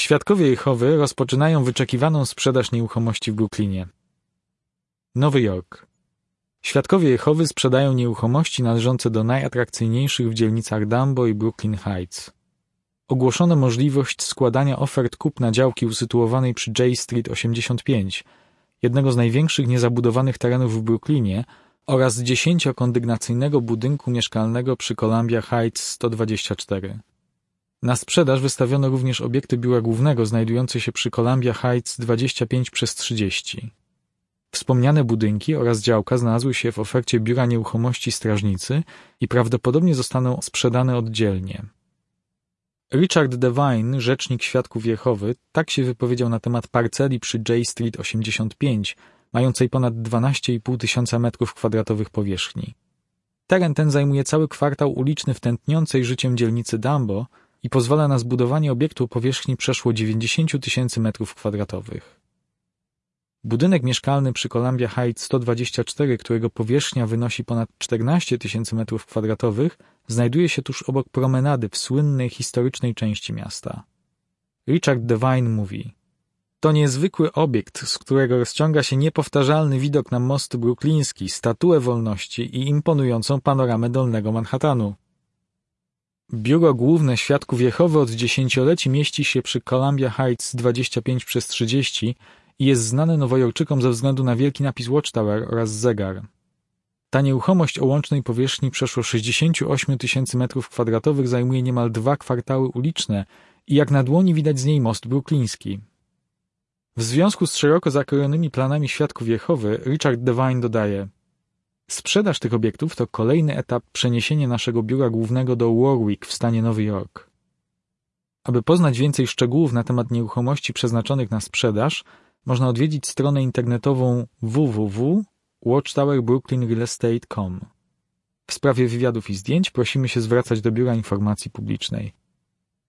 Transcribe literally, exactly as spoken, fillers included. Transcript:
Świadkowie Jehowy rozpoczynają wyczekiwaną sprzedaż nieruchomości w Brooklynie. Nowy Jork. Świadkowie Jehowy sprzedają nieruchomości należące do najatrakcyjniejszych w dzielnicach Dumbo i Brooklyn Heights. Ogłoszono możliwość składania ofert kupna działki usytuowanej przy J Street osiemdziesiąt pięć, jednego z największych niezabudowanych terenów w Brooklynie, oraz dziesięciokondygnacyjnego budynku mieszkalnego przy Columbia Heights sto dwadzieścia cztery. Na sprzedaż wystawiono również obiekty biura głównego znajdujące się przy Columbia Heights dwadzieścia pięć przez trzydzieści. Wspomniane budynki oraz działka znalazły się w ofercie Biura Nieruchomości Strażnicy i prawdopodobnie zostaną sprzedane oddzielnie. Richard Devine, rzecznik Świadków Jehowy, tak się wypowiedział na temat parceli przy J Street osiemdziesiąt pięć, mającej ponad dwanaście i pół tysiąca metrów kwadratowych powierzchni. Teren ten zajmuje cały kwartał uliczny w tętniącej życiem dzielnicy Dumbo i pozwala na zbudowanie obiektu o powierzchni przeszło dziewięćdziesiąt tysięcy metrów kwadratowych. Budynek mieszkalny przy Columbia Heights sto dwadzieścia cztery, którego powierzchnia wynosi ponad czternaście tysięcy metrów kwadratowych, znajduje się tuż obok promenady w słynnej historycznej części miasta. Richard Devine mówi: to niezwykły obiekt, z którego rozciąga się niepowtarzalny widok na most brookliński, statuę wolności i imponującą panoramę Dolnego Manhattanu. Biuro Główne Świadków Jehowy od dziesięcioleci mieści się przy Columbia Heights dwadzieścia pięć przez trzydzieści i jest znane Nowojorczykom ze względu na wielki napis Watchtower oraz zegar. Ta nieruchomość o łącznej powierzchni przeszło sześćdziesiąt osiem tysięcy metrów kwadratowych zajmuje niemal dwa kwartały uliczne i jak na dłoni widać z niej most brookliński. W związku z szeroko zakrojonymi planami Świadków Jehowy, Richard Devine dodaje: sprzedaż tych obiektów to kolejny etap przeniesienia naszego biura głównego do Warwick w stanie Nowy Jork. Aby poznać więcej szczegółów na temat nieruchomości przeznaczonych na sprzedaż, można odwiedzić stronę internetową w w w kropka watchtower brooklyn real estate kropka com. W sprawie wywiadów i zdjęć prosimy się zwracać do Biura Informacji Publicznej.